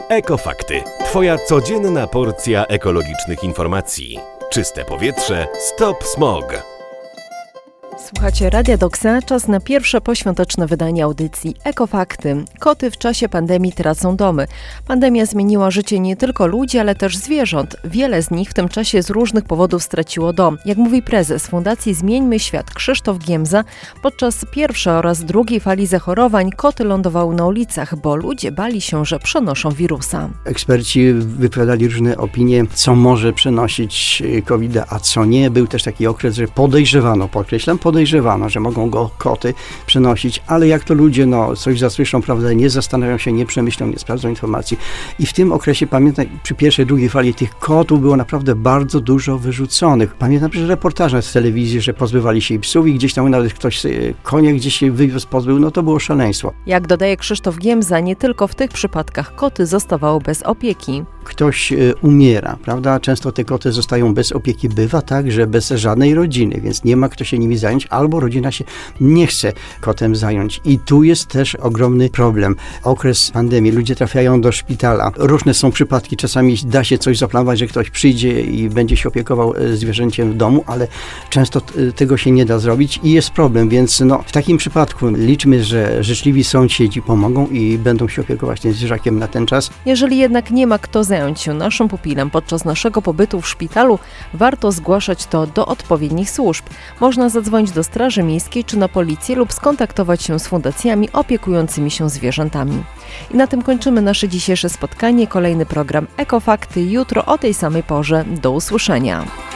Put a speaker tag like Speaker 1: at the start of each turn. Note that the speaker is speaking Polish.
Speaker 1: Ekofakty. Twoja codzienna porcja ekologicznych informacji. Czyste powietrze, stop smog.
Speaker 2: Słuchacie Radia Doksa, czas na pierwsze poświąteczne wydanie audycji Ekofakty. Koty w czasie pandemii tracą domy. Pandemia zmieniła życie nie tylko ludzi, ale też zwierząt. Wiele z nich w tym czasie z różnych powodów straciło dom. Jak mówi prezes Fundacji Zmieńmy Świat Krzysztof Giemza, podczas pierwszej oraz drugiej fali zachorowań koty lądowały na ulicach, bo ludzie bali się, że przenoszą wirusa.
Speaker 3: Eksperci wypowiadali różne opinie, co może przenosić COVID, a co nie. Był też taki okres, że podejrzewano, podejrzewano, że mogą go koty przenosić, ale jak to ludzie coś zasłyszą, prawda, nie zastanawiają się, nie przemyślą, nie sprawdzą informacji. I w tym okresie, pamiętam, przy pierwszej, drugiej fali tych kotów było naprawdę bardzo dużo wyrzuconych. Pamiętam, że reportaże z telewizji, że pozbywali się i psów i gdzieś tam nawet ktoś konie gdzieś się wywiózł, pozbył, to było szaleństwo.
Speaker 2: Jak dodaje Krzysztof Giemza, nie tylko w tych przypadkach koty zostawały bez opieki.
Speaker 3: Ktoś umiera, prawda? Często te koty zostają bez opieki. Bywa tak, że bez żadnej rodziny, więc nie ma kto się nimi zająć, albo rodzina się nie chce kotem zająć. I tu jest też ogromny problem. Okres pandemii, ludzie trafiają do szpitala. Różne są przypadki, czasami da się coś zaplanować, że ktoś przyjdzie i będzie się opiekował zwierzęciem w domu, ale często tego się nie da zrobić i jest problem, więc w takim przypadku liczmy, że życzliwi sąsiedzi pomogą i będą się opiekować tym zwierzakiem na ten czas.
Speaker 2: Jeżeli jednak nie ma kto zająć się naszym pupilem podczas naszego pobytu w szpitalu, warto zgłaszać to do odpowiednich służb. Można zadzwonić do Straży Miejskiej czy na policję lub skontaktować się z fundacjami opiekującymi się zwierzętami. I na tym kończymy nasze dzisiejsze spotkanie. Kolejny program Ekofakty jutro o tej samej porze. Do usłyszenia.